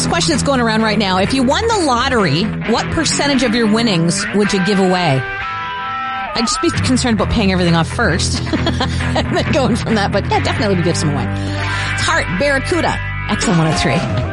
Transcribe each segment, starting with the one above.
question that's going around right now. If you won the lottery, what percentage of your winnings would you give away? I'd just be concerned about paying everything off first and then going from that. But yeah, definitely would give some away. It's Heart, Barracuda, XL 103.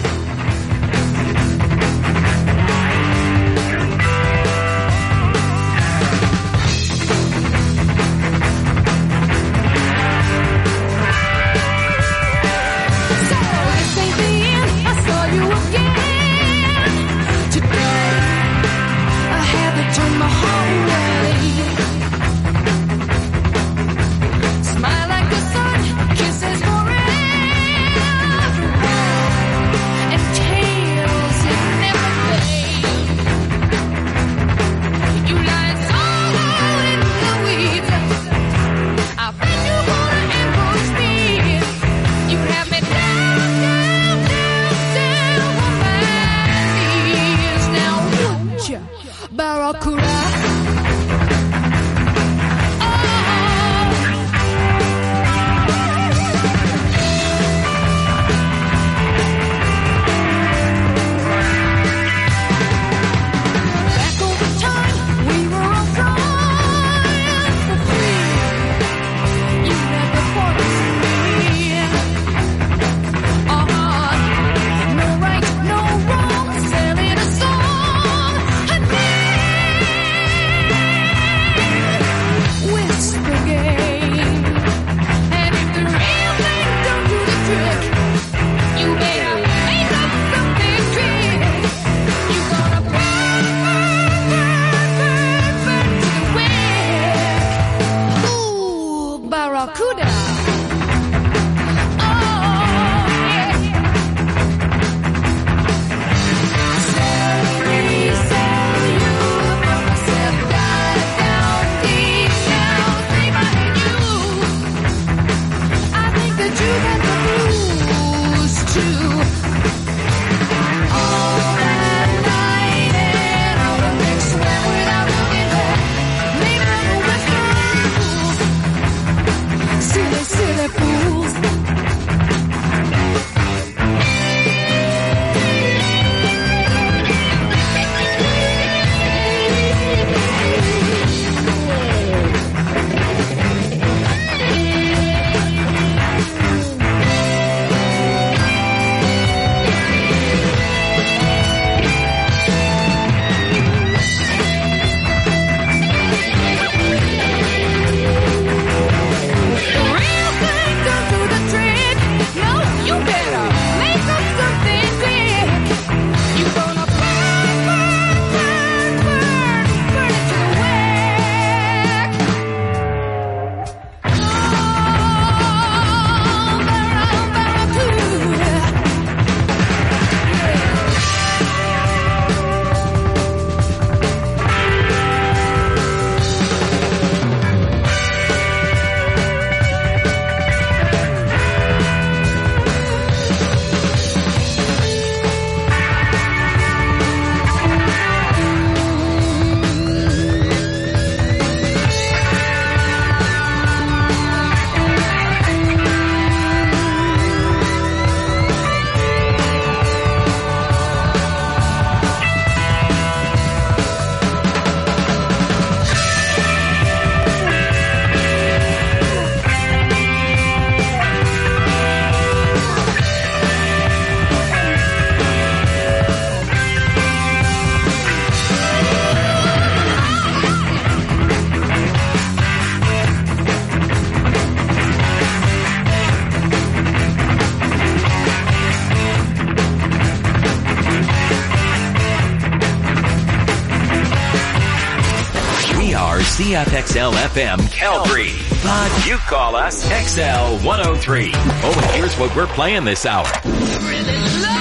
CFXL FM Calgary. But you call us XL 103. Oh, and here's what we're playing this hour. Really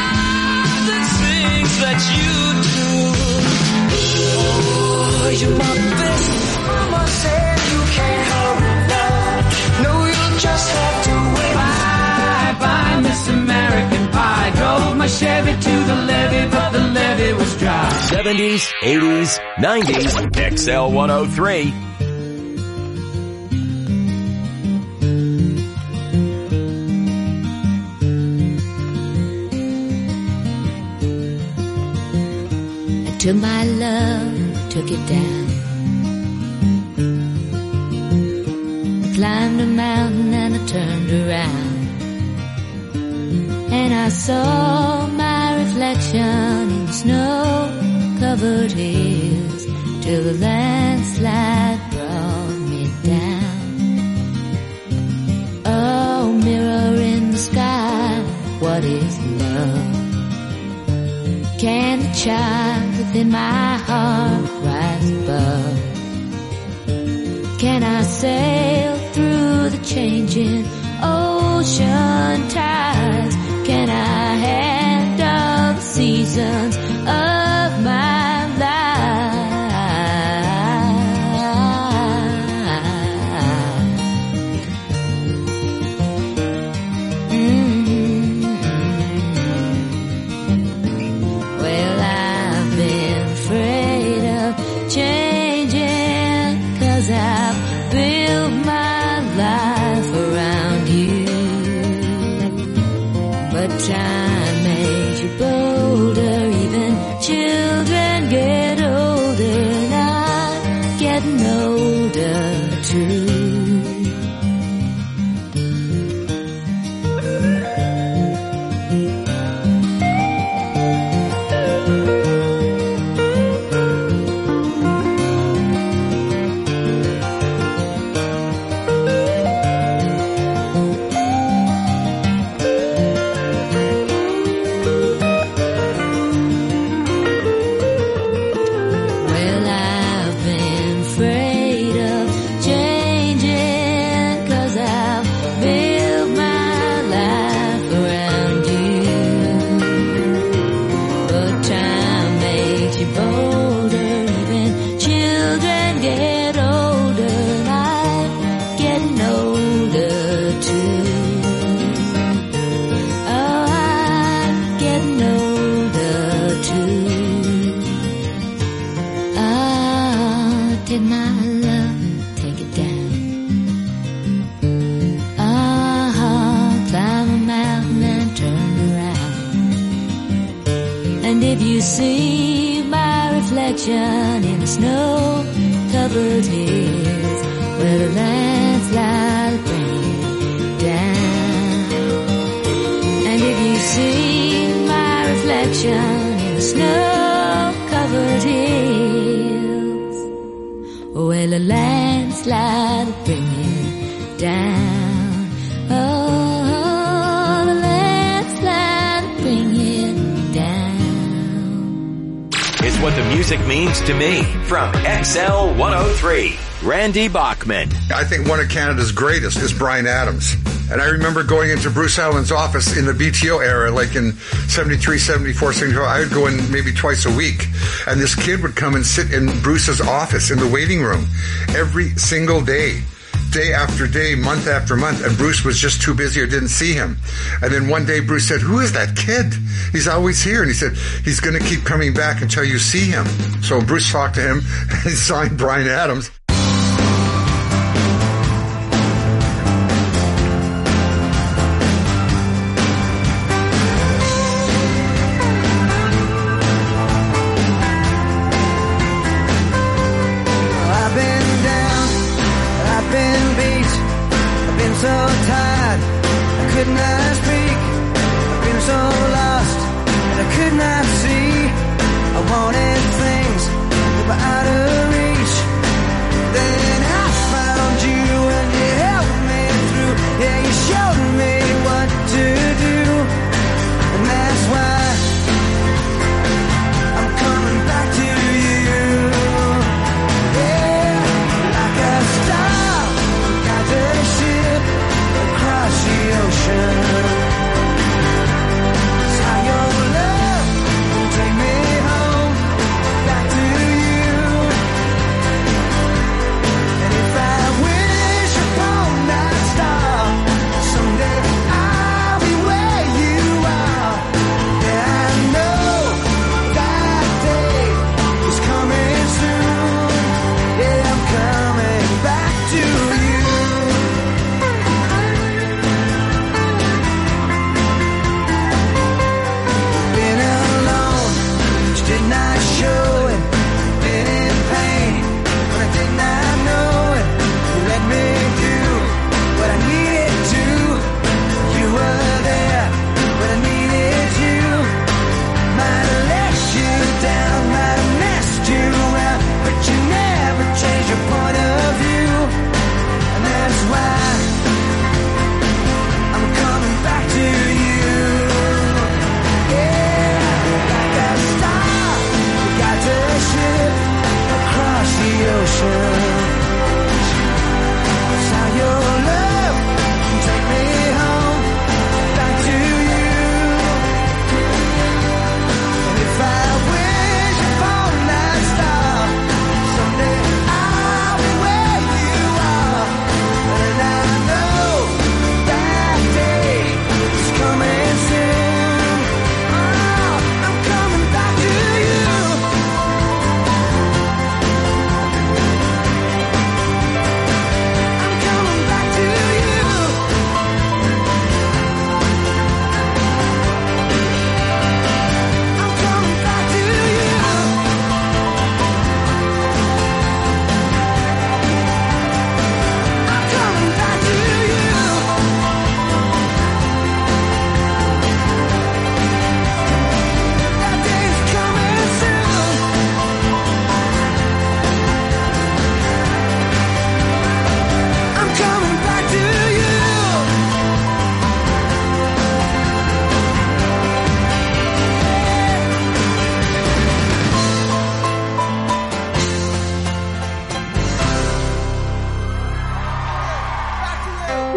love the things that you do. Oh, you're my best. Mama said you can't hurry now. No, you'll just have to wait. Bye, bye, Miss American Pie. Drove my Chevy to the levee, but the levee was dry. 70s, 80s, 90s, XL 103. till my love took it down. I climbed a mountain and I turned around, and I saw my reflection in snow-covered hills till the landslide brought me down. Oh, mirror in the sky, what is love? Can the child within my heart rise above? Can I sail through the changing ocean tides? Can I handle the seasons of my life? Well, I've been afraid of changing, 'cause I've built my life around you. But time makes you bolder, even children get older, and I'm getting older too. See my reflection in the snow-covered hills, where the landslide bring it down. And if you see my reflection in the snow-covered hills, where the landslide bring it down. Oh, the landslide bring it down. It's what the music means to me. From XL 103, Randy Bachman. I think one of Canada's greatest is Bryan Adams. And I remember going into Bruce Allen's office in the BTO era, like in 73, 74, 75. I would go in maybe twice a week. And this kid would come and sit in Bruce's office in the waiting room every single day. Day after day, month after month, and Bruce was just too busy or didn't see him. And then one day Bruce said, "Who is that kid? He's always here." And he said, "He's going to keep coming back until you see him." So Bruce talked to him and he signed Bryan Adams.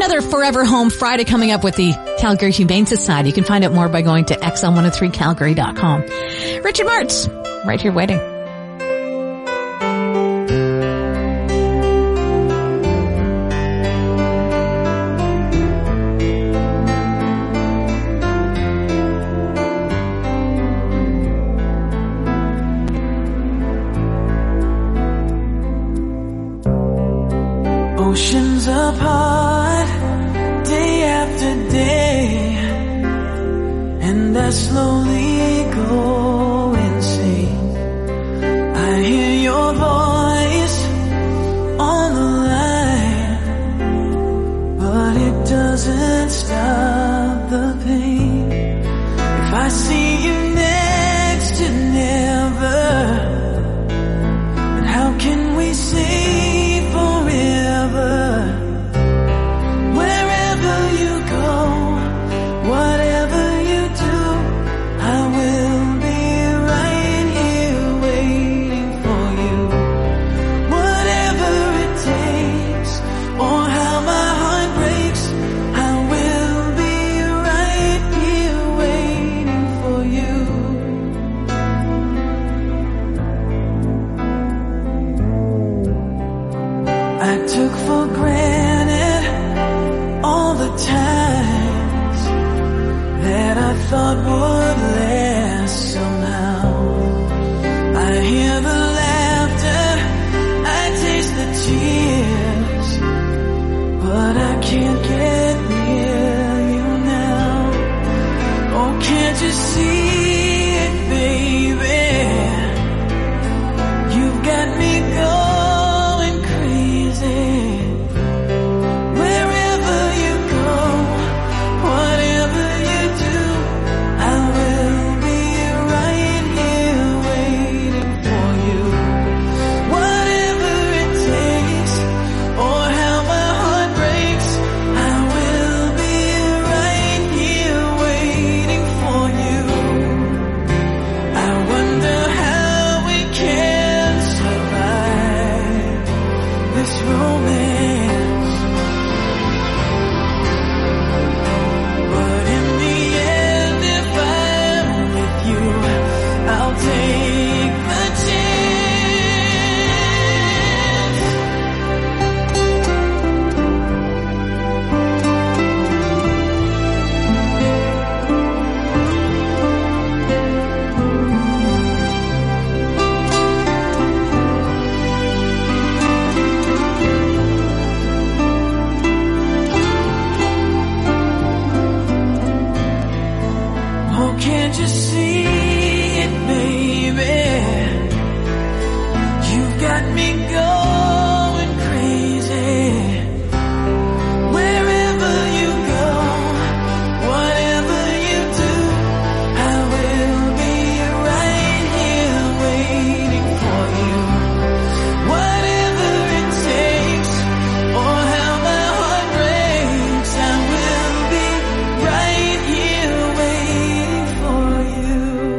Another Forever Home Friday coming up with the Calgary Humane Society. You can find out more by going to xl103calgary.com. Richard Martz, right here waiting. Oceans apart, day after day, and I slowly go insane. I hear your voice on the line, but it doesn't stop the pain. If I see you next to never, then how can we say forever? Wherever you go, whatever you do, I will be right here waiting for you. Whatever it takes, or how my heart breaks, I will be right here waiting for you. I took for granted all the times that I thought would last somehow. I hear the laughter, I taste the tears, but I can't get near you now. Oh, can't you see it, baby? You've got me going crazy. Wherever you go, whatever you do, I will be right here waiting for you. Whatever it takes, or how my heart breaks, I will be right here waiting for you. I wonder how we can survive this romance, but in the end, if I'm with you, I'll take the chance. Oh, can't you see it, baby? You've got me going crazy. Wherever you go, whatever you do, I will be right here waiting for you. Whatever it takes, or how my heart breaks, I will be right here waiting for you.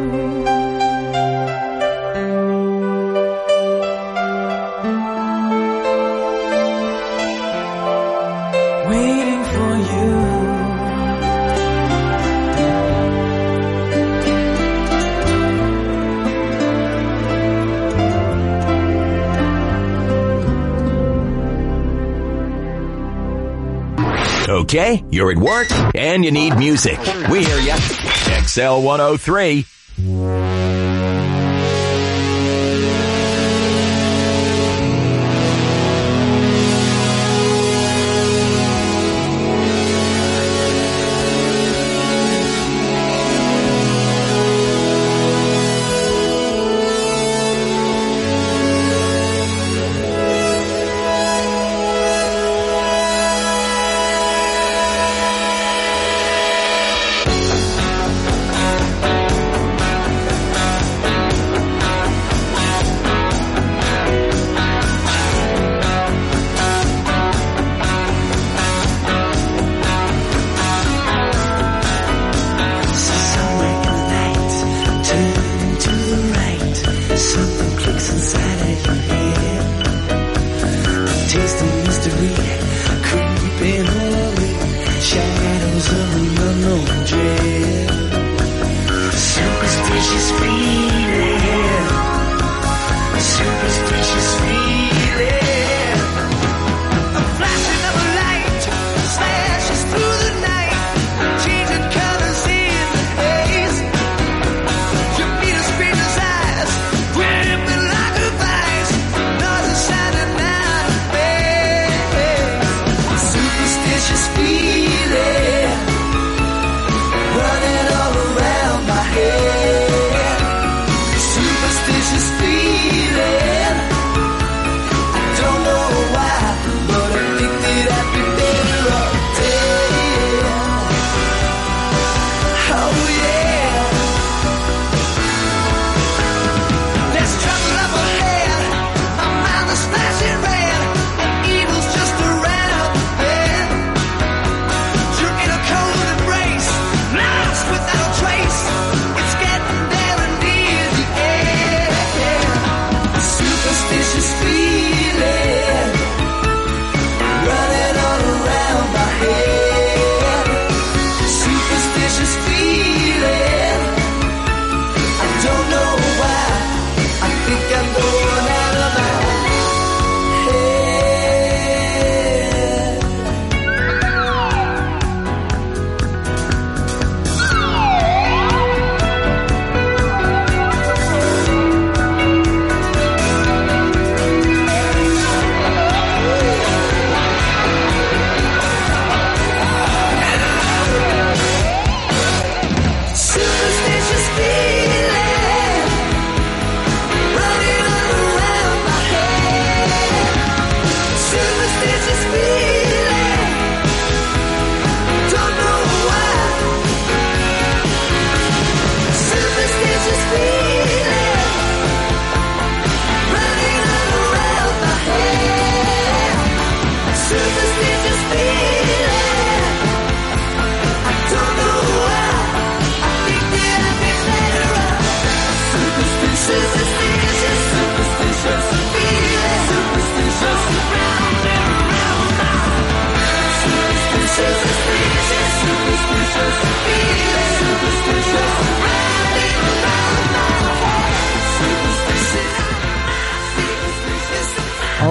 Waiting for you. Okay, you're at work and you need music. We hear ya. XL 103.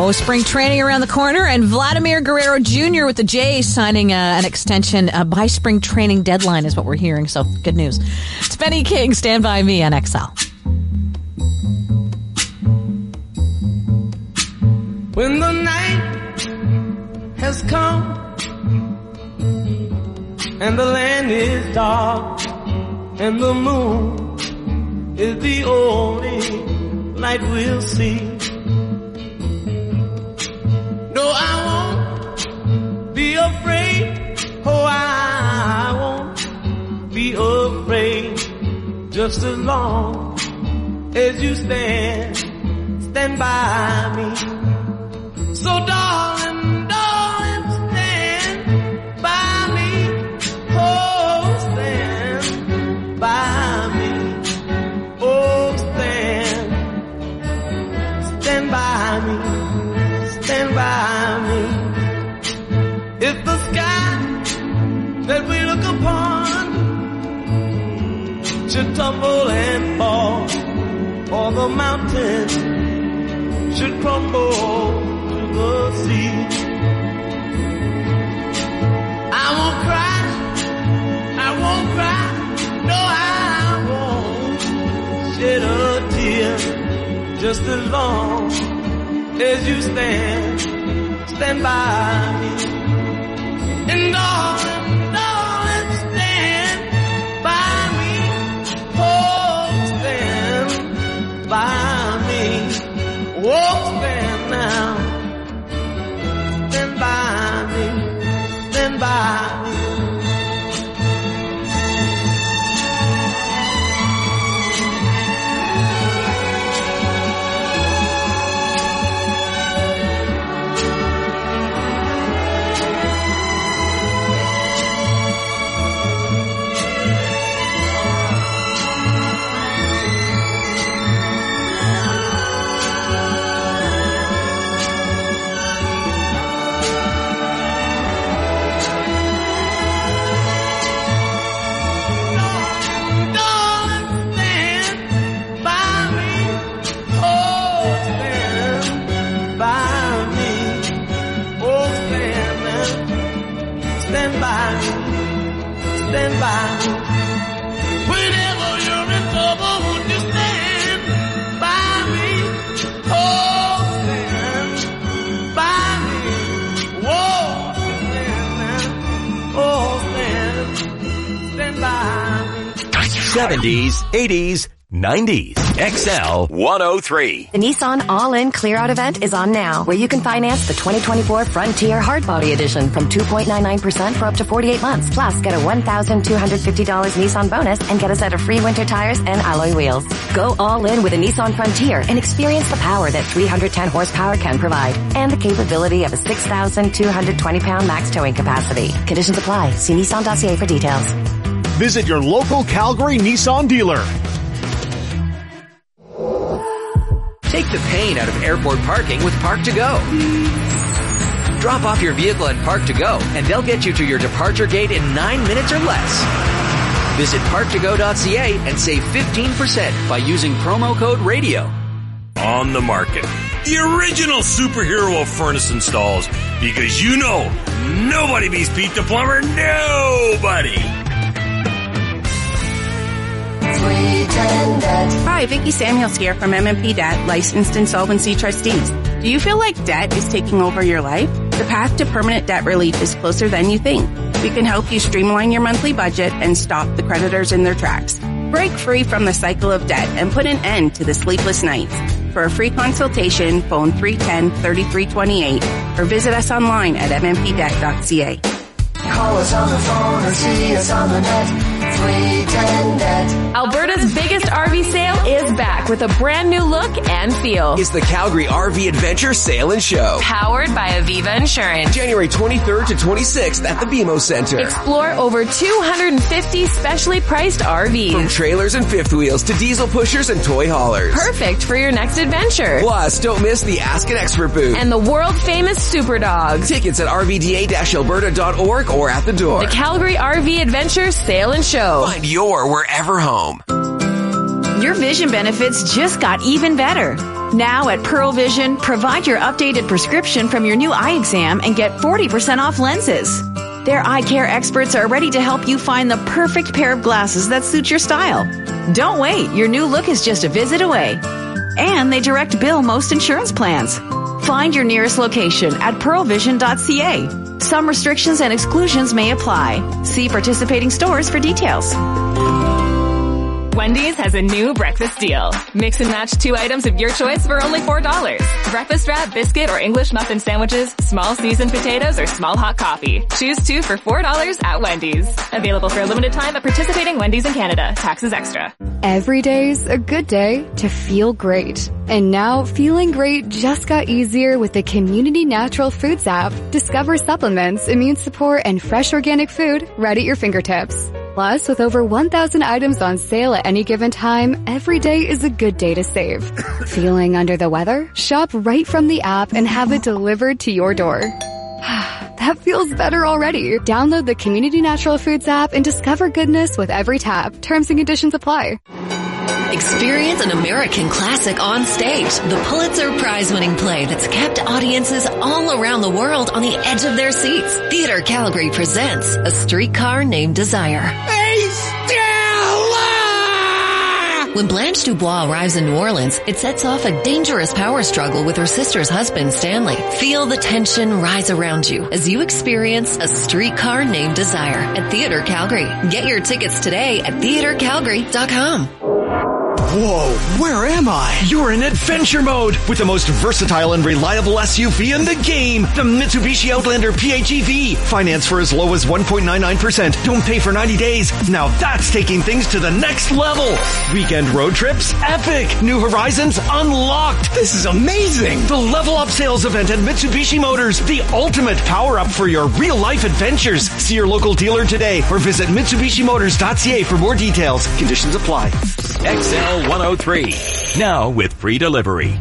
Oh, spring training around the corner, and Vladimir Guerrero Jr. with the Jays signing an extension by spring training deadline is what we're hearing, so good news. It's Benny King, Stand By Me on XL. When the night has come and the land is dark and the moon is the only light we'll see. No, I won't be afraid. Oh, I won't be afraid. Just as long as you stand by me. So darling, darling, stand by me. Oh, stand by me. Oh, stand by me. Stand by me. If the sky that we look upon should tumble and fall, or the mountains should crumble to the sea, I won't cry, no, I won't shed a tear, just as long as you stand by me. And darling, darling, stand by me. Oh, stand by me. Oh, stand now. Stand by me. Stand by me. Stand by me. Whenever you're in trouble, won't you stand by me? Oh, stand by me. Whoa, stand by me. 70s, 80s, 90s. XL 103. The Nissan All-In Clear-Out event is on now, where you can finance the 2024 Frontier Hardbody Edition from 2.99% for up to 48 months. Plus, get a $1,250 Nissan bonus and get a set of free winter tires and alloy wheels. Go all in with a Nissan Frontier and experience the power that 310 horsepower can provide and the capability of a 6,220-pound max towing capacity. Conditions apply. See Nissan.ca for details. Visit your local Calgary Nissan dealer. Take the pain out of airport parking with Park to Go. Drop off your vehicle at Park to Go, and they'll get you to your departure gate in 9 minutes or less. Visit parktogo.ca and save 15% by using promo code RADIO. On the market, the original superhero of furnace installs, because you know nobody beats Pete the Plumber. Nobody. Hi, Vicki Samuels here from MMP Debt, licensed insolvency trustees. Do you feel like debt is taking over your life? The path to permanent debt relief is closer than you think. We can help you streamline your monthly budget and stop the creditors in their tracks. Break free from the cycle of debt and put an end to the sleepless nights. For a free consultation, phone 310-3328 or visit us online at mmpdebt.ca. Call us on the phone or see us on the net. 310 Net. Alberta's biggest RV sale is back with a brand new look and feel. It's the Calgary RV Adventure Sale and Show. Powered by Aviva Insurance. January 23rd to 26th at the BMO Center. Explore over 250 specially priced RVs. From trailers and fifth wheels to diesel pushers and toy haulers. Perfect for your next adventure. Plus, don't miss the Ask an Expert booth. And the world famous Super Dogs. Tickets at rvda-alberta.org or at the door. The Calgary RV Adventure Sale and Show. Find your wherever home. Your vision benefits just got even better. Now at Pearl Vision, provide your updated prescription from your new eye exam and get 40% off lenses. Their eye care experts are ready to help you find the perfect pair of glasses that suit your style. Don't wait. Your new look is just a visit away. And they direct bill most insurance plans. Find your nearest location at pearlvision.ca. Some restrictions and exclusions may apply. See participating stores for details. Wendy's has a new breakfast deal. Mix and match 2 items of your choice for only $4. Breakfast wrap, biscuit, or English muffin sandwiches, small seasoned potatoes, or small hot coffee. Choose 2 for $4 at Wendy's. Available for a limited time at participating Wendy's in Canada. Taxes extra. Every day's a good day to feel great. And now, feeling great just got easier with the Community Natural Foods app. Discover supplements, immune support, and fresh organic food right at your fingertips. Plus, with over 1,000 items on sale at any given time, every day is a good day to save. Feeling under the weather? Shop right from the app and have it delivered to your door. That feels better already. Download the Community Natural Foods app and discover goodness with every tap. Terms and conditions apply. Experience an American classic on stage. The Pulitzer Prize-winning play that's kept audiences all around the world on the edge of their seats. Theater Calgary presents A Streetcar Named Desire. Hey, Stella! When Blanche Dubois arrives in New Orleans, it sets off a dangerous power struggle with her sister's husband, Stanley. Feel the tension rise around you as you experience A Streetcar Named Desire at Theater Calgary. Get your tickets today at theatercalgary.com. Whoa, where am I? You're in adventure mode with the most versatile and reliable SUV in the game, the Mitsubishi Outlander PHEV. Finance for as low as 1.99%. Don't pay for 90 days. Now that's taking things to the next level. Weekend road trips? Epic. New horizons unlocked. This is amazing. The Level Up sales event at Mitsubishi Motors. The ultimate power up for your real life adventures. See your local dealer today or visit MitsubishiMotors.ca for more details. Conditions apply. XL 103. Now with free delivery.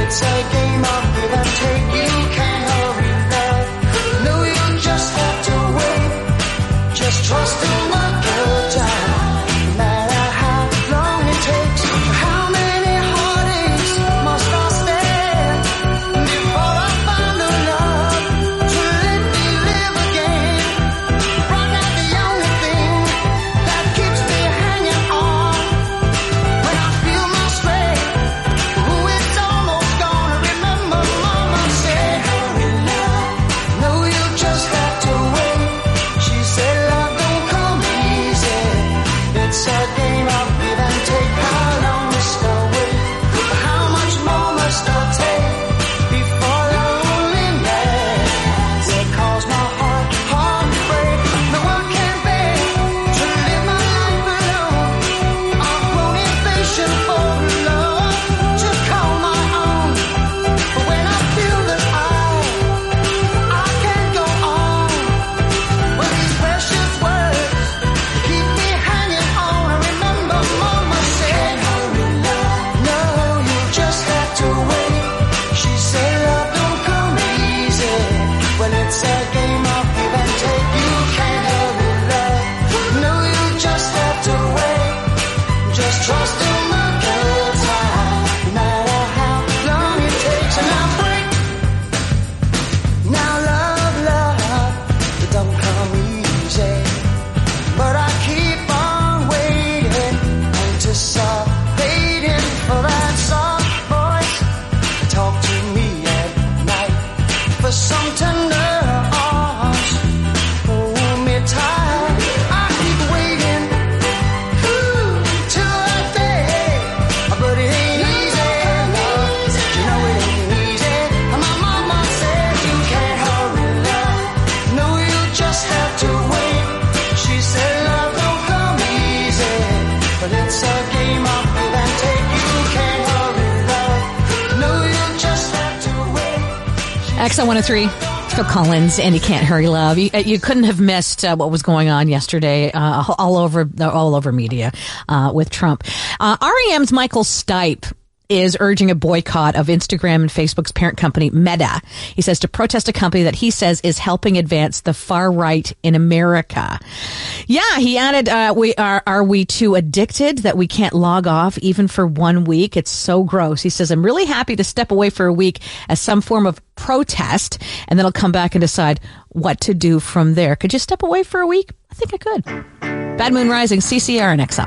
Take you can't hurry love. No, you just have to XL 103. Phil Collins, and You Can't Hurry Love. You couldn't have missed what was going on yesterday all over media with Trump. REM's Michael Stipe is urging a boycott of Instagram and Facebook's parent company, Meta. He says to protest a company that he says is helping advance the far right in America. Yeah, he added, are we too addicted that we can't log off even for 1 week? It's so gross. He says, I'm really happy to step away for a week as some form of protest, and then I'll come back and decide what to do from there. Could you step away for a week? I think I could. Bad Moon Rising, CCR and XL.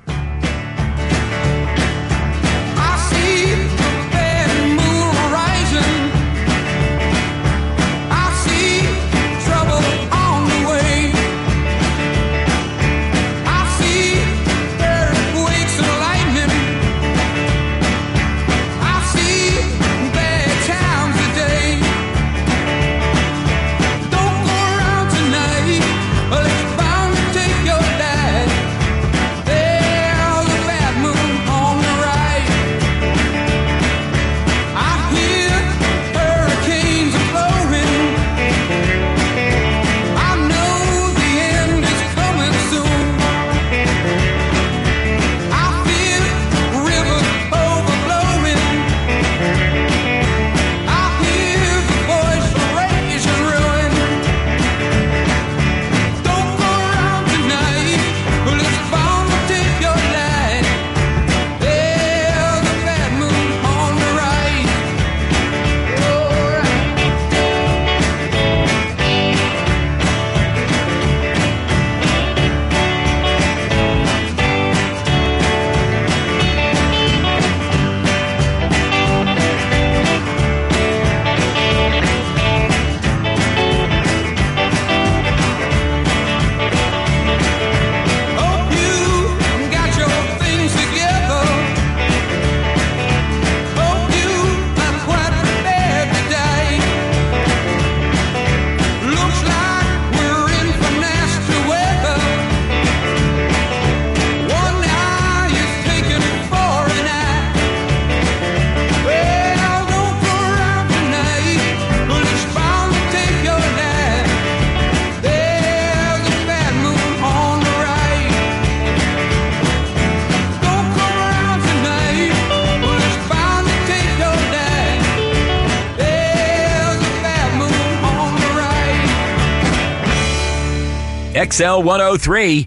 XL 103.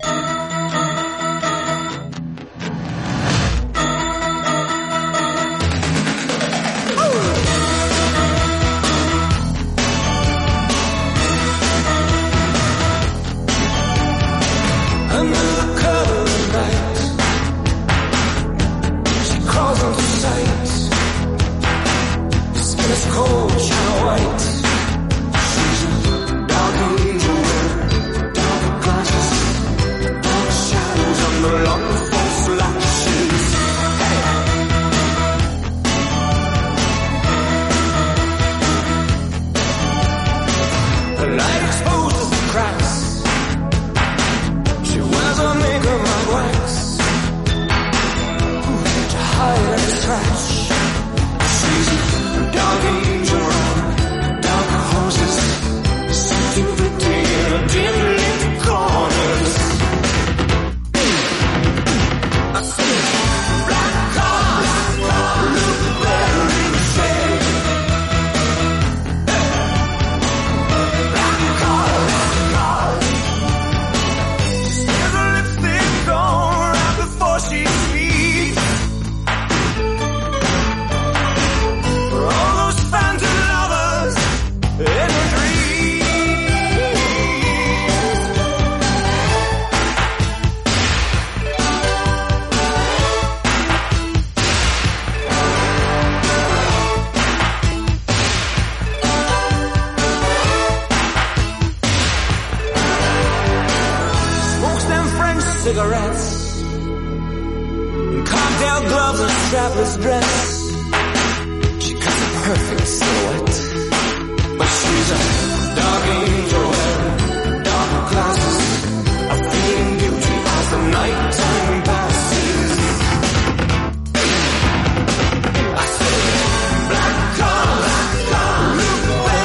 Cigarettes, cocktail gloves and strapless dress. She cuts a perfect silhouette, but she's a dark angel wearing dark glasses, a fleeting beauty as the nighttime passes. I say, black car, look where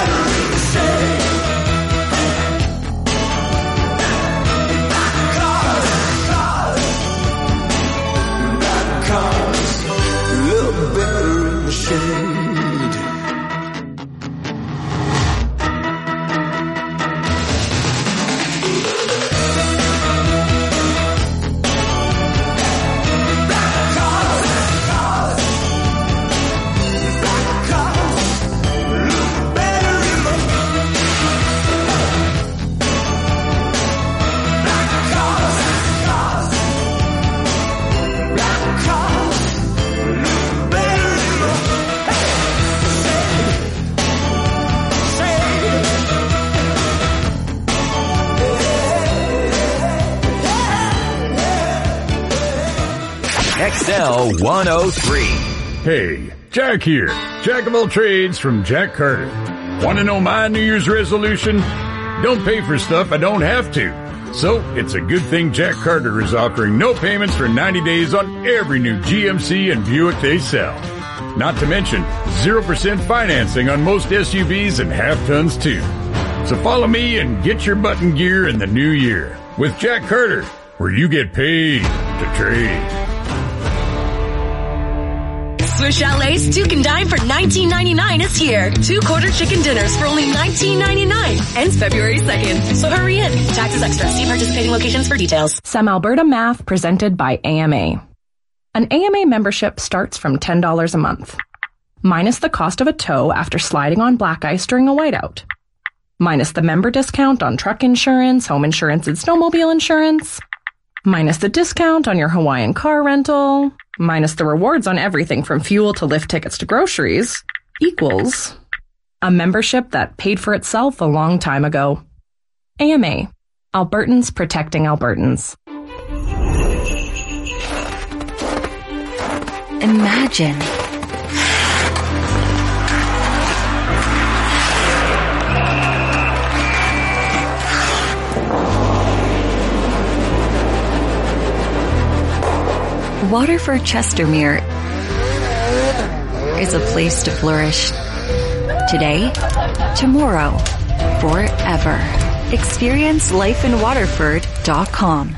XL 103. Hey, Jack here. Jack of all trades from Jack Carter. Want to know my New Year's resolution? Don't pay for stuff I don't have to. So, it's a good thing Jack Carter is offering no payments for 90 days on every new GMC and Buick they sell. Not to mention, 0% financing on most SUVs and half-tons too. So follow me and get your button gear in the new year with Jack Carter, where you get paid to trade. Swiss Chalet's Duke and Dine for $19.99 is here. 2 quarter chicken dinners for only $19.99. Ends February 2nd. So hurry in. Taxes extra. See participating locations for details. Some Alberta Math presented by AMA. An AMA membership starts from $10 a month. Minus the cost of a tow after sliding on black ice during a whiteout. Minus the member discount on truck insurance, home insurance, and snowmobile insurance. Minus the discount on your Hawaiian car rental. Minus the rewards on everything from fuel to lift tickets to groceries. Equals a membership that paid for itself a long time ago. AMA. Albertans protecting Albertans. Imagine. Waterford Chestermere is a place to flourish. Today, tomorrow, forever. Experience lifeinwaterford.com.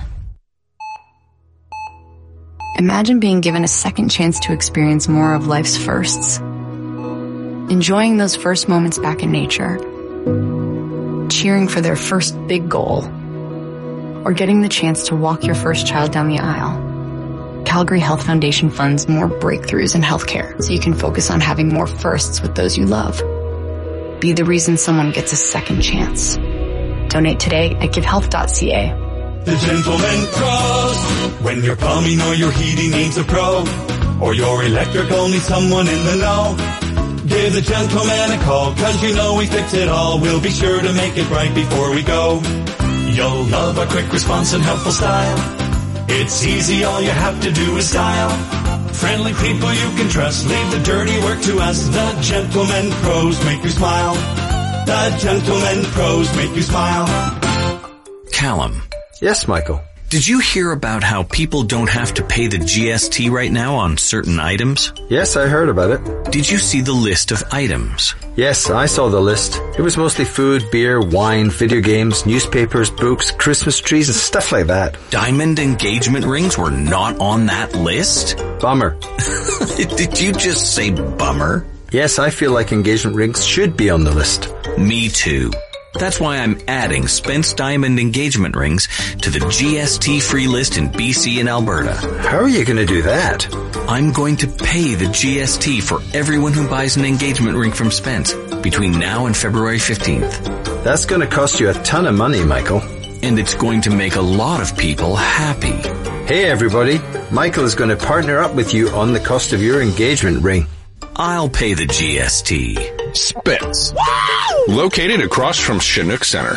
Imagine being given a second chance to experience more of life's firsts. Enjoying those first moments back in nature. Cheering for their first big goal. Or getting the chance to walk your first child down the aisle. Calgary Health Foundation funds more breakthroughs in healthcare so you can focus on having more firsts with those you love. Be the reason someone gets a second chance. Donate today at givehealth.ca. The Gentleman Pros. When your plumbing or your heating needs a pro, or your electrical needs someone in the know, give the Gentleman a call, cause you know we fix it all. We'll be sure to make it right before we go. You'll love our quick response and helpful style. It's easy, all you have to do is dial. Friendly people you can trust, leave the dirty work to us. The Gentleman Pros make you smile. The Gentleman Pros make you smile. Callum. Yes, Michael. Did you hear about how people don't have to pay the GST right now on certain items? Yes, I heard about it. Did you see the list of items? Yes, I saw the list. It was mostly food, beer, wine, video games, newspapers, books, Christmas trees, and stuff like that. Diamond engagement rings were not on that list? Bummer. Did you just say bummer? Yes, I feel like engagement rings should be on the list. Me too. That's why I'm adding Spence Diamond engagement rings to the GST-free list in BC and Alberta. How are you going to do that? I'm going to pay the GST for everyone who buys an engagement ring from Spence between now and February 15th. That's going to cost you a ton of money, Michael. And it's going to make a lot of people happy. Hey everybody, Michael is going to partner up with you on the cost of your engagement ring. I'll pay the GST. Spence. Located across from Chinook Center.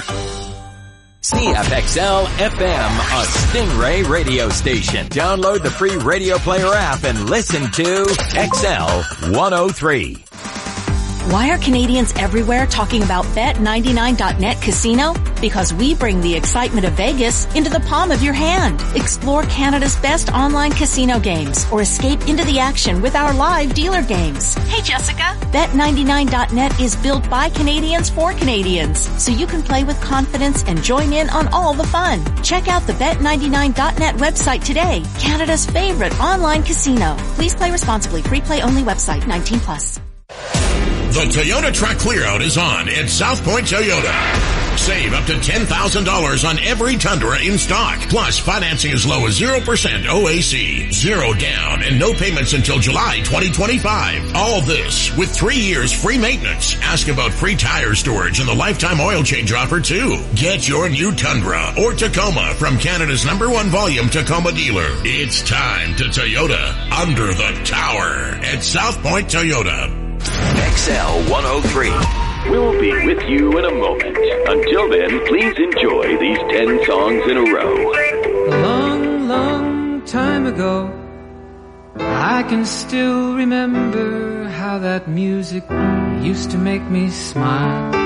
CFXL FM, a Stingray radio station. Download the free Radio Player app and listen to XL 103. Why are Canadians everywhere talking about Bet99.net Casino? Because we bring the excitement of Vegas into the palm of your hand. Explore Canada's best online casino games or escape into the action with our live dealer games. Hey Jessica! Bet99.net is built by Canadians for Canadians, so you can play with confidence and join in on all the fun. Check out the Bet99.net website today, Canada's favorite online casino. Please play responsibly. Free play only website, 18 plus. The Toyota Truck Clearout is on at South Point Toyota. Save up to $10,000 on every Tundra in stock. Plus, financing as low as 0% OAC, 0 down, and no payments until July 2025. All this with 3 years free maintenance. Ask about free tire storage and the lifetime oil change offer too. Get your new Tundra or Tacoma from Canada's #1 volume Tacoma dealer. It's time to Toyota under the tower at South Point Toyota. XL 103. We'll be with you in a moment. Until then, please enjoy these 10 songs in a row. A long, long time ago, I can still remember how that music used to make me smile.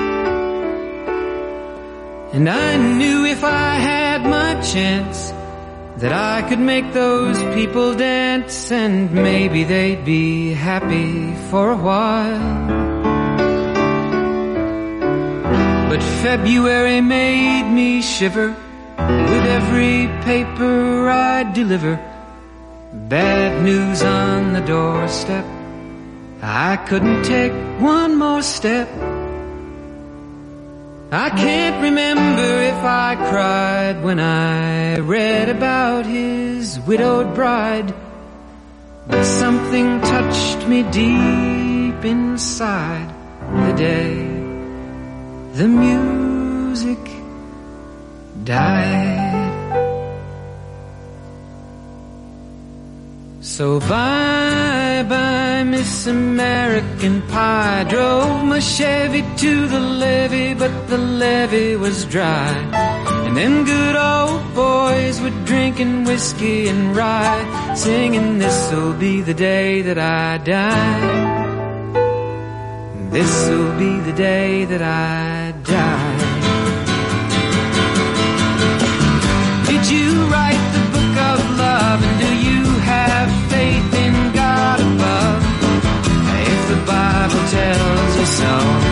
And I knew if I had my chance that I could make those people dance, and maybe they'd be happy for a while. But February made me shiver with every paper I'd deliver. Bad news on the doorstep. I couldn't take one more step. I can't remember if I cried when I read about his widowed bride, but something touched me deep inside the day the music died. So bye-bye, Miss American Pie. Drove my Chevy to the levee, but the levee was dry. And them good old boys were drinking whiskey and rye, singing, this'll be the day that I die. This'll be the day that I die. Did you write the book of love, and do you have faith in God above? If the Bible tells you so.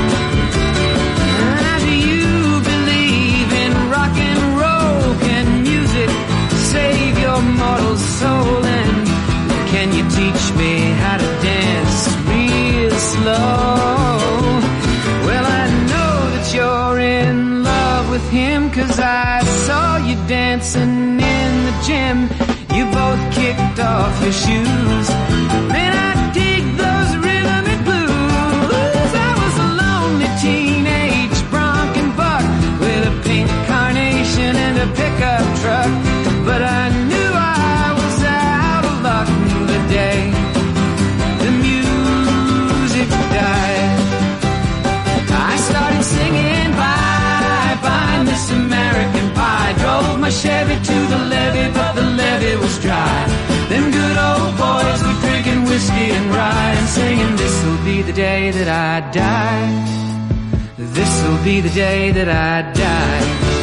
Do you believe in rock and roll? Can music save your mortal soul? And can you teach me how to dance real slow? Well, I know that you're in love with him, 'cause I saw you dancing in the gym. You both kicked off your shoes. Man, I dig those rhythmic blues. I was a lonely teenage bronc and buck with a pink carnation and a pickup truck, but I knew I was out of luck the day the music died. I started singing bye-bye, Miss American Pie. Drove my Chevy to the levee, but the levee was dry. Them good old boys were drinking whiskey and rye and singing, this'll be the day that I die. This'll be the day that I die.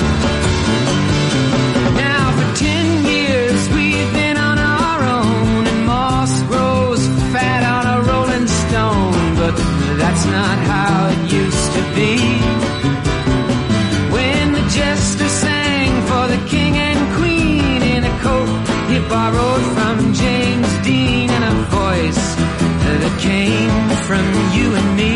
Now for 10 years we've been on our own, and moss grows fat on a rolling stone, but that's not how it used to be. When the jester sang for the king and queen in a coat he borrowed from James Dean, and a voice that came from you and me.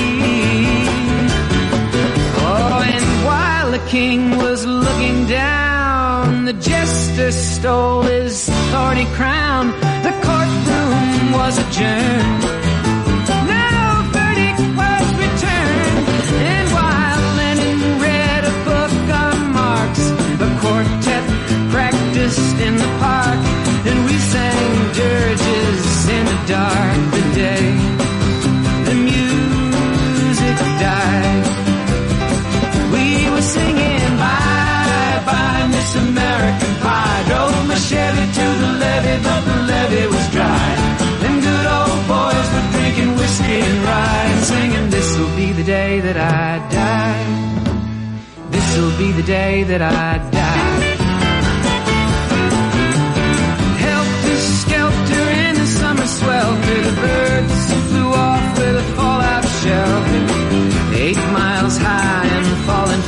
Oh, and while the king was looking down, the jester stole his thorny crown. The courtroom was adjourned. No verdict was returned. And while Lenin read a book on Marx, the quartet practiced in the park, and we sang dirges in the dark the day the music died. We were singing bye-bye, Miss American Pie. Drove my Chevy to the levee, but the levee was dry. Them good old boys were drinking whiskey and rye and singing, this'll be the day that I die. This'll be the day that I die. Helter-skelter in the summer swelter, the birds flew off with a fallout shelter. 8 miles high and falling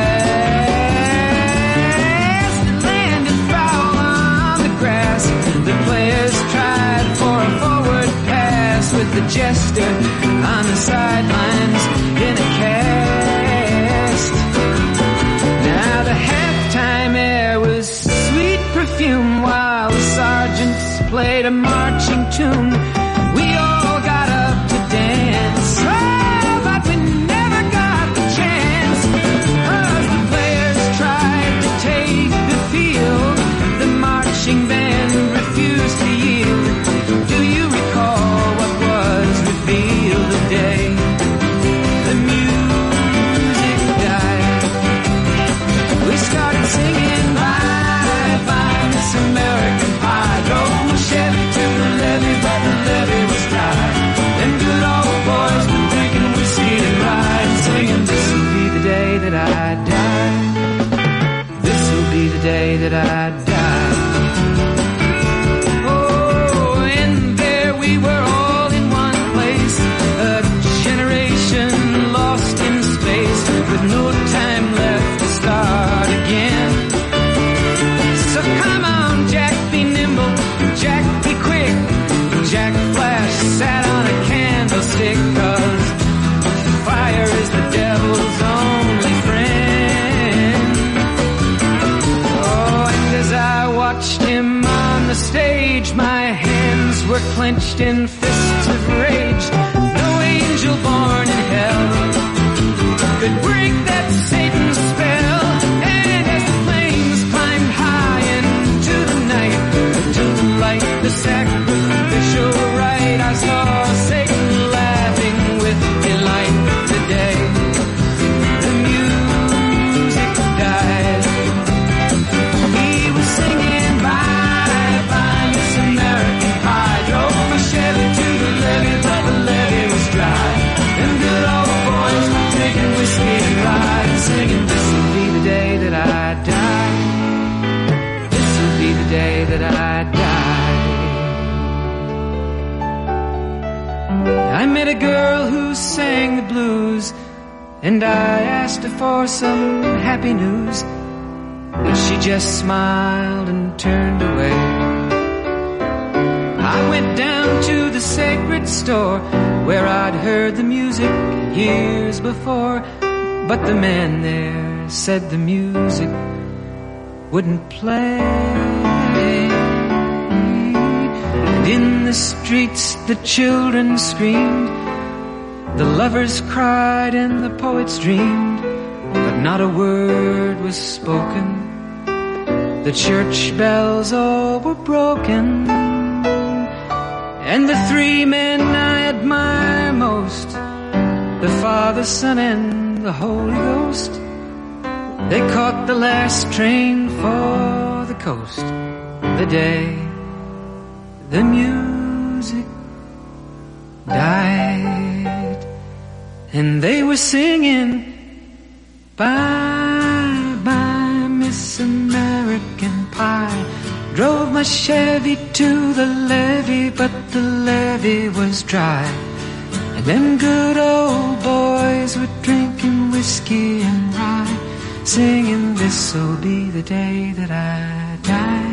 fast, and landed foul on the grass. The players tried for a forward pass, with the jester on the sidelines in a cast. Now the halftime air was sweet perfume, while the sergeants played a marching tune. We all got up to dance, oh, but we never got the chance, 'cause the players tried to take the field. The marching band refused to yield. Do you recall what was revealed the day the music died? We started singing bye-bye, Miss American Pie. Drove my Chevy to the levee, clenched in fists of rage. No angel born in hell could break that Satan's spell. And as the flames climbed high into the night to light the sacrificial rite, I saw Satan laughing with delight. Today the music died. He was singing bye bye Miss American Pie. Drove my Chevy to the levee, but the levee was dry. Them good old boys were drinking whiskey and rye, singing, this'll be the day that I die. This'll be the day that I die. I met a girl who sang the blues, and I asked her for some happy news, but she just smiled and turned away. I went down to the sacred store where I'd heard the music years before, but the man there said the music wouldn't play. And in the streets the children screamed, the lovers cried and the poets dreamed, but not a word was spoken. The church bells all were broken. And the three men I admire most, the Father, Son, and the Holy Ghost, they caught the last train for the coast the day the music died. And they were singing, bye bye Miss American Pie. Drove my Chevy to the levee, but the levee was dry. And them good old boys were drinking whiskey and rye, singing, this'll be the day that I die.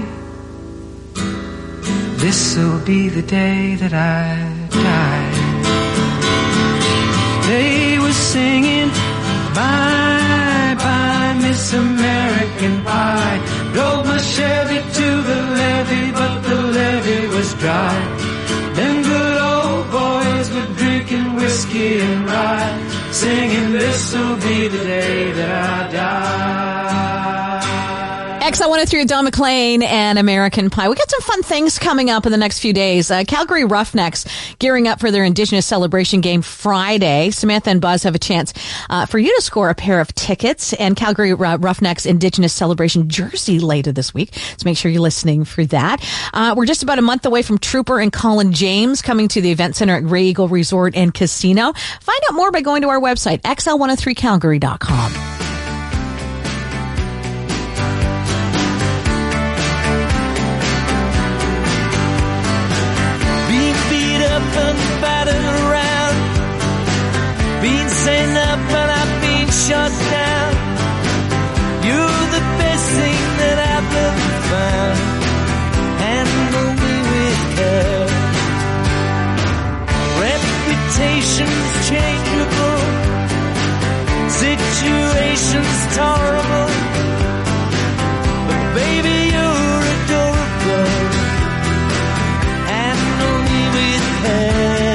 This'll be the day that I die. They were singing, bye bye Miss American Pie. Drove my Chevy to the levee, but the levee was dry. Them good old boys were drinking whiskey and rye, singing, this'll be the day that I die. XL 103 Don McLean and American Pie. We got some fun things coming up in the next few days. Calgary Roughnecks gearing up for their Indigenous Celebration game Friday. Samantha and Buzz have a chance for you to score a pair of tickets and Calgary Roughnecks Indigenous Celebration jersey later this week. So make sure you're listening for that. We're just about a month away from Trooper and Colin James coming to the event center at Grey Eagle Resort and Casino. Find out more by going to our website, xl103calgary.com. Been sent up and I've been shut down. You're the best thing that I've ever found. Handle me with care. Reputation's changeable, situation's tolerable, but baby you're adorable. Handle me with care.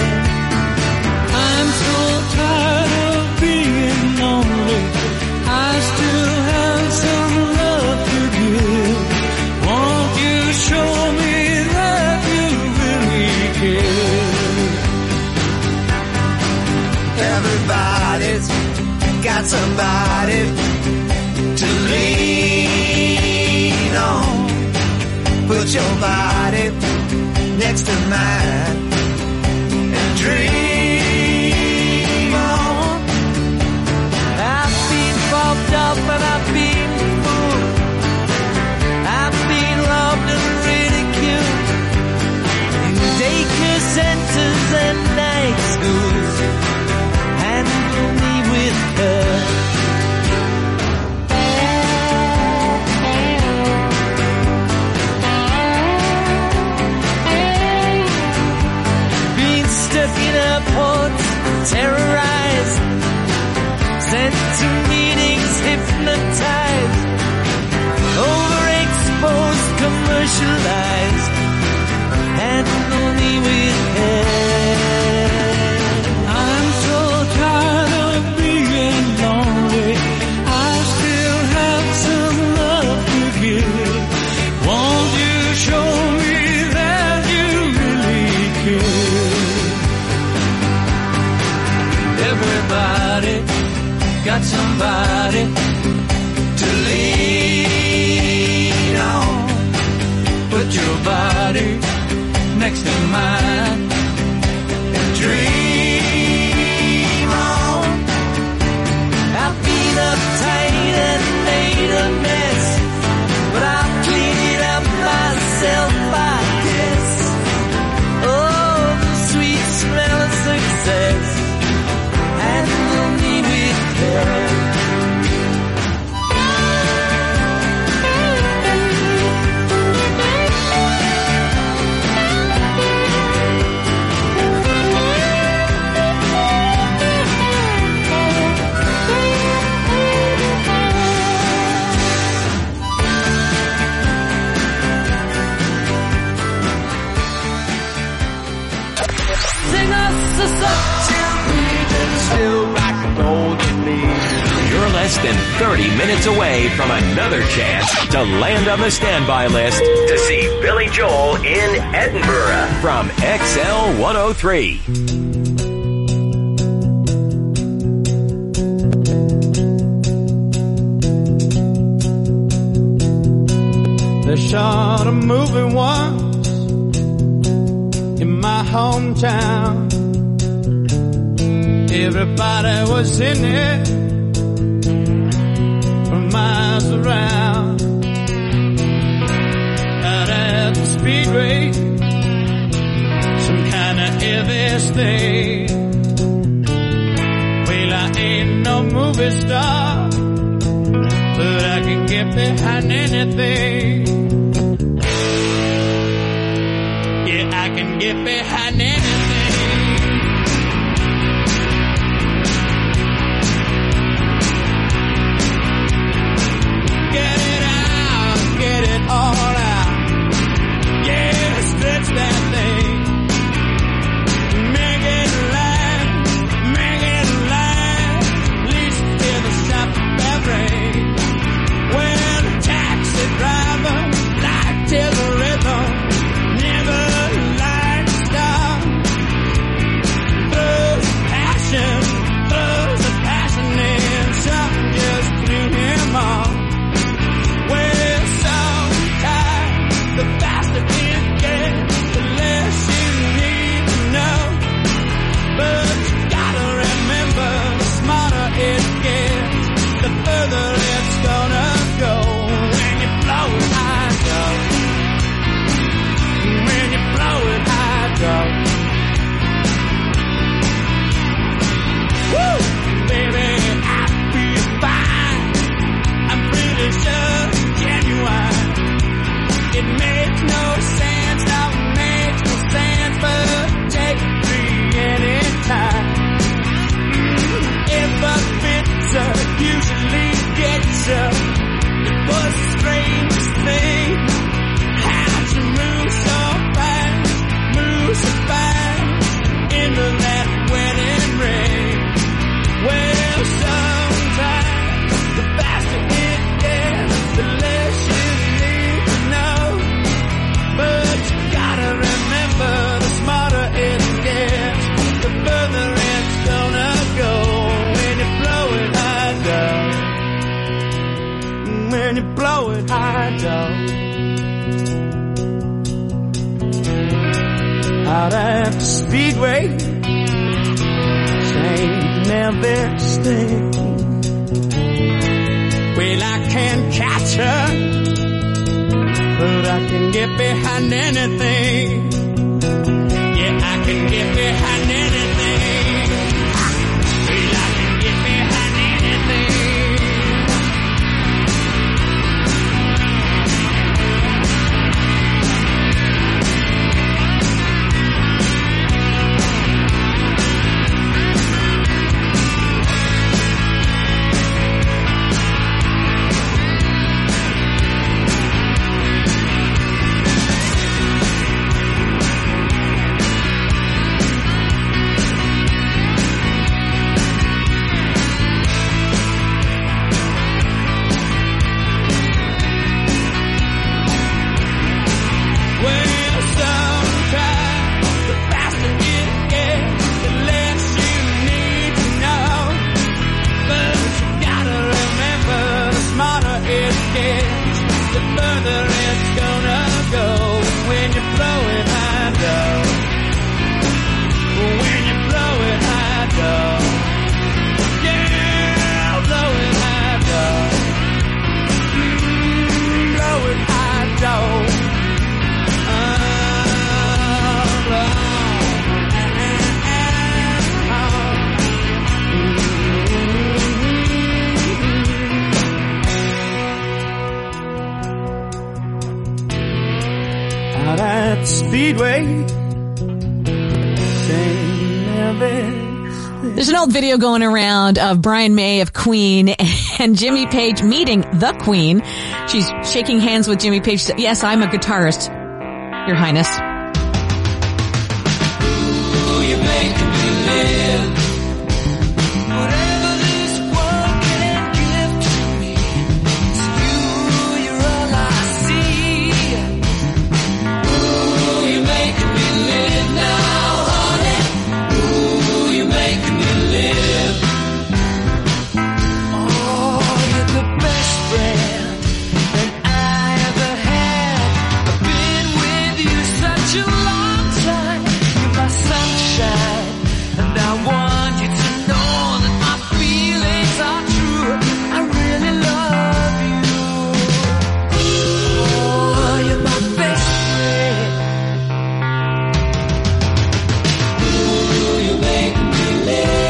Everybody's got somebody to lean on. Put your body next to mine and dream on. I've been bumped up and I've been fooled. I've been loved and ridiculed in daycare centers and night schools. Handle me with her. Being stuck in airports, terrorized, sent to meetings, hypnotized, overexposed, commercialized. handle me with care. I'm so tired of being lonely. I still have some love to give. Won't you show me that you really care? Everybody got somebody to lean on. Put your body next to mine and dream on. I've been uptight and made a mess, but I'll clean it up myself, I guess. Oh, the sweet smell of success. Handle me with care. Sing us a song till we can still back golden leaves. You're less than 30 minutes away from another chance to land on the standby list to see Billy Joel in Edinburgh from XL 103. They shot a movie once in my hometown. Everybody was in it from miles around. Out at the speedway, some kind of heavy thing. Well, I ain't no movie star, but I can get behind anything. Yeah, I can get behind anything. Get it out, get it all out. Yeah, stretch that thing. Make it last, at least till the shop bell ring. Well, the taxi driver liked till the rhythm, never liked to stop. Throws the passion in, something just blew him off. Well, sometimes the faster it gets, the less you need to know. But you gotta remember, the smarter it gets, the further it's gonna go. When you blow it high, go. When you blow it high, go. Woo! Baby, I'll be fine. I'm pretty sure it's genuine. It makes no sense, don't make no sense, but take me anytime. If a pizza usually gets you, it was the strangest thing. How'd you move so fast into that wedding ring? Well, sometimes the faster it gets, the less you need to know. But you gotta remember, the smarter it gets, the further it's gonna go. When you blow it high down, when you blow it high down. Out at the speedway, same never stay. Well, I can't catch her, but I can get behind anything. Yeah, I can get behind anything. Well, I can get behind anything. Speedway. There's an old video going around of Brian May of Queen and Jimmy Page meeting the Queen. She's shaking hands with Jimmy Page. Yes, I'm a guitarist, Your Highness. Oh, you make me live. Whatever this world can give to me, it's you, you're all I see. Oh, you make me live now, honey. Oh, you make me live. Oh, you're the best friend that I ever had. I've been with you such a long time. You're my sunshine, and I want you to know that my feelings are true. I really love you. Oh, you're my best friend. Ooh, you make me live.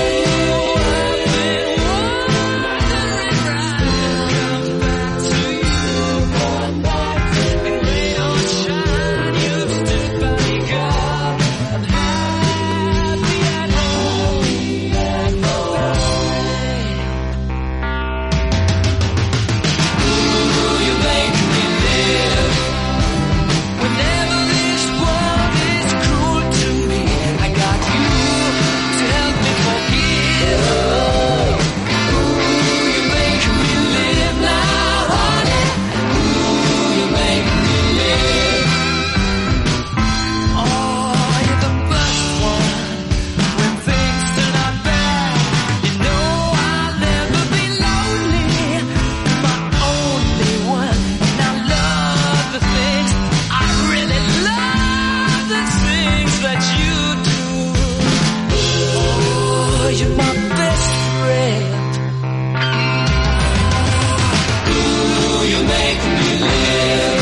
You're my best friend. Ooh, you make me live.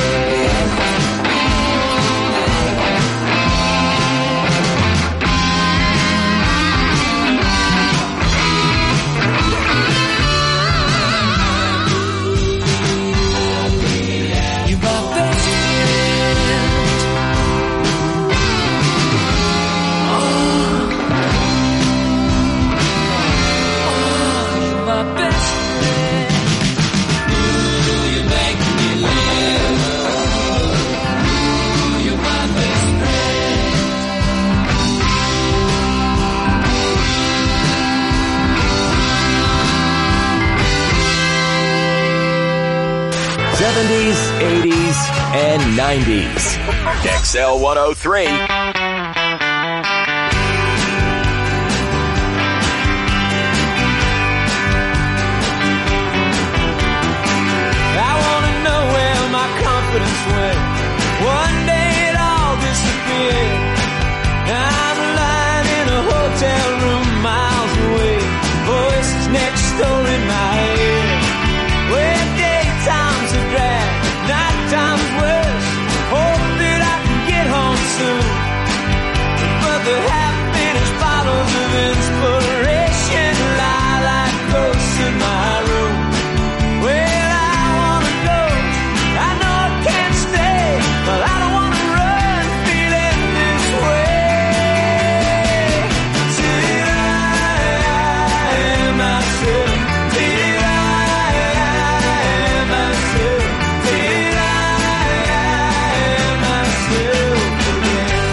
70s, 80s, and 90s. XL 103. Confidence went. One day it all disappeared. I'm lying in a hotel room miles away. Voices next door in my head. Where daytimes are drag, night times worse. Hope that I can get home soon. But the happiness bottles of inspiration lie like ghosts in my room. Well, I wanna go. I know I can't stay, but I don't want to run feeling this way. Did I am myself? Did I am myself? Did I am myself again?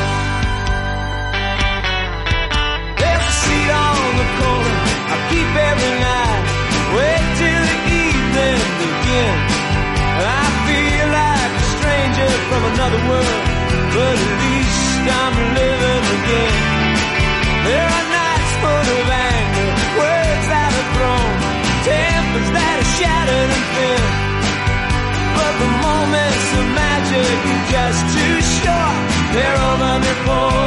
There's a seat on the corner I keep every night. Wait till the evening begins. I feel like a stranger from another world, but at least I'm living again. There are nights full of anger, words that are thrown, tempers that are shattered and thin. But the moments of magic are just too short. They're over before